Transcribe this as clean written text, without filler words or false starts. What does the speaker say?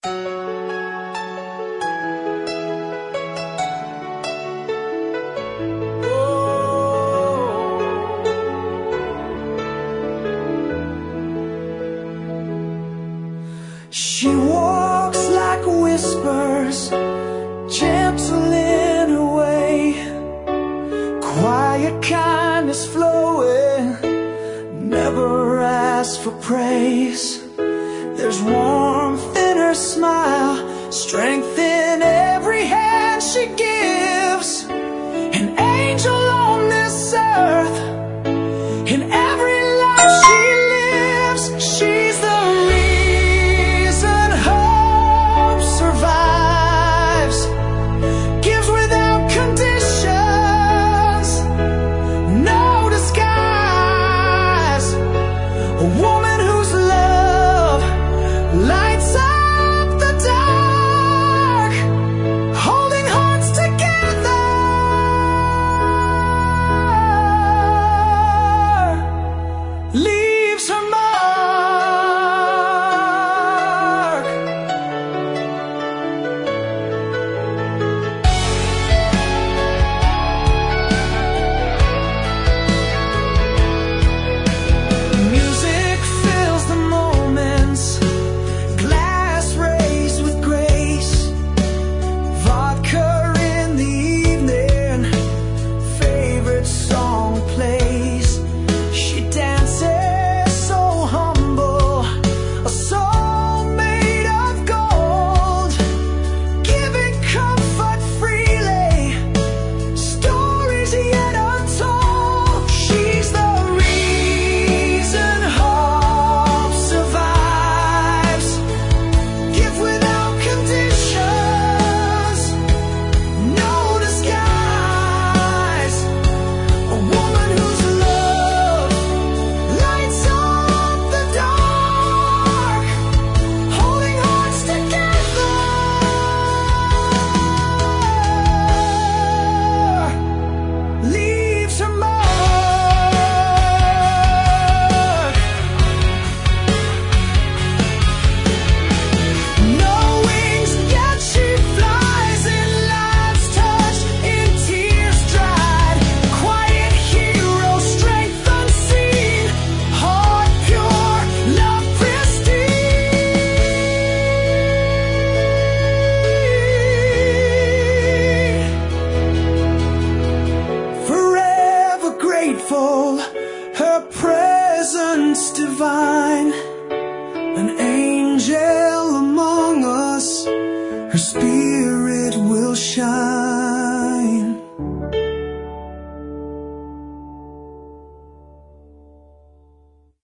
She walks like whispers, gentle in her way, quiet kindness flowing, never asks for praise. There's warmth in her smile, strength in every hand she gives. An angel on this earth, in every life she lives. She's the reason hope survives, gives without conditions, no disguise. A woman whose love lights up the dark, holding hearts together, leaves her mark. Music fills the moments, glass raised with grace, vodka in the evening, favorite song plays. She dances so humble, a soul made of gold, giving comfort freely, stories yet untold. She's the reason hope survives, give without conditions, no disguise. A woman whose love lights up the dark, holding hearts together, leaves her mark. No wings, yet she flies in life's touch, in tears dried. Quiet hero, strength unseen, heart pure, love pristine. Forever grateful, her presence divine, an angel among us, her spirit will shine.